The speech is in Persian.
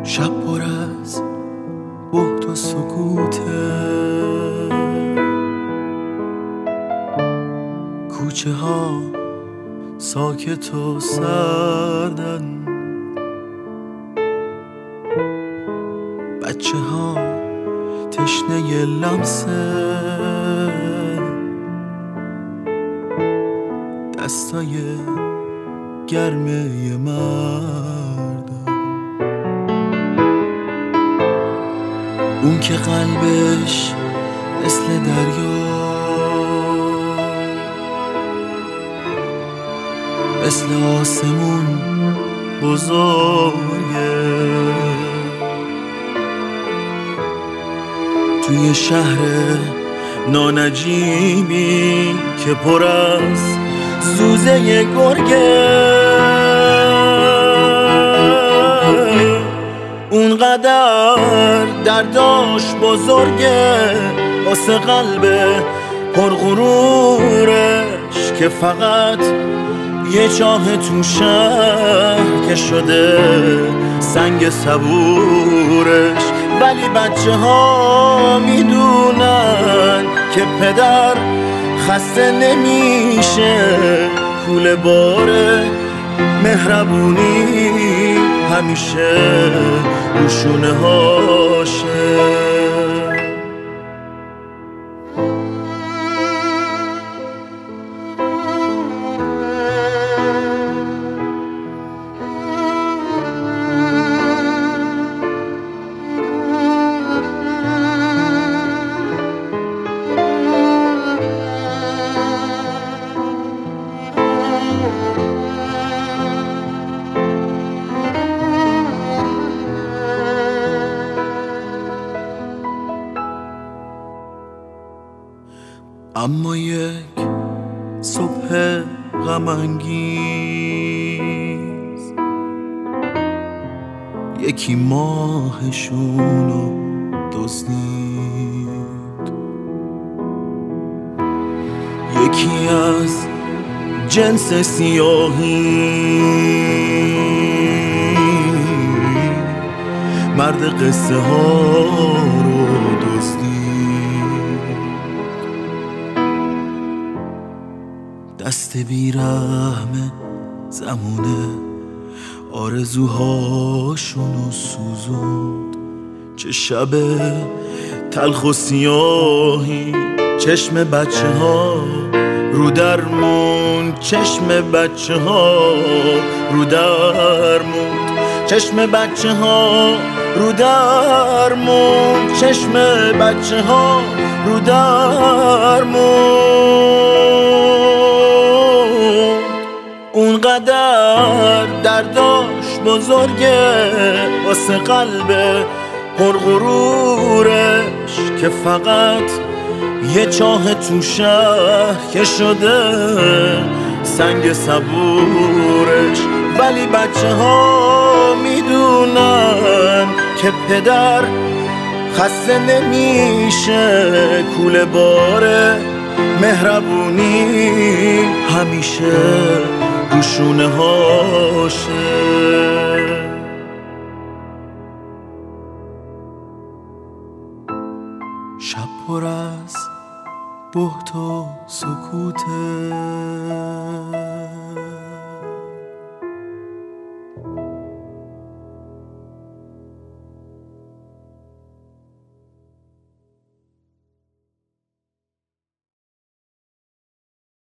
شب پر از بهت و سکوته، کوچه ها ساکت و سردن، بچه ها تشنه لمسه دستای گرمه مردم، اون که قلبش مثل دریا، مثل آسمون بزرگه، توی شهر نانجیبی که پر از سوزه گرگه، اونقدر درداش بزرگه واسه قلب پرغرورش که فقط یه چاه تو شهر که شده سنگ صبورش. ولی بچه ها میدونن که پدر خسته نمیشه، کوله بار مهربونی همیشه رو شونه هاشه. اما یک صبح غم انگیز یکی ماهشونو دزدید، یکی از جنس سیاهی مرد قصه ها رو دزدید، دست بیرحم زمونه آرزوهاشونو سوزوند. چه شب تلخ و سیاهی، چشم بچه ها رو درمون، چشم بچه ها رو درمون، چشم بچه ها رو درمون، چشم بچه ها رو درمون. اونقدر درداش بزرگه واسه قلب پرغرورش که فقط یه چاه تو شهر که شده سنگ صبورش. ولی بچه ها میدونن که پدر خسته نمیشه، کوله بار مهربونی همیشه رو شونه هاشه. شب پر از بهت و سکوته،